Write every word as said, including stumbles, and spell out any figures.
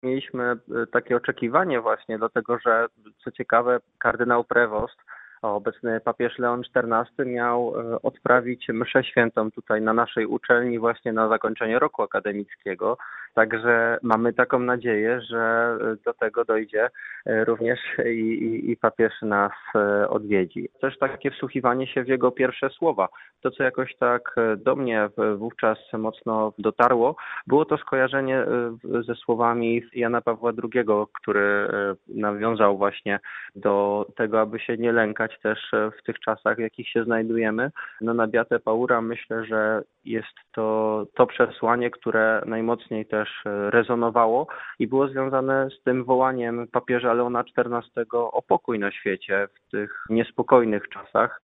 Mieliśmy e, takie oczekiwanie właśnie, dlatego że co ciekawe, kardynał Prevost, obecny papież Leon czternasty, miał e, odprawić mszę świętą tutaj na naszej uczelni właśnie na zakończenie roku akademickiego. Także mamy taką nadzieję, że e, do tego dojdzie e, również i, i, i papież nas e, odwiedzi. Też takie wsłuchiwanie się w jego pierwsze słowa. To, co jakoś tak e, do mnie w- wówczas mocno dotarło, było to skojarzenie e, w- ze słowami Jana Pawła drugiego, który e, nawiązał właśnie do tego, aby się nie lękać też e, w tych czasach, w jakich się znajdujemy. No na Beatę Paura myślę, że jest to to przesłanie, które najmocniej też e, rezonowało i było związane z tym wołaniem papieża Leona czternastego o pokój na świecie w tych niespokojnych czasach.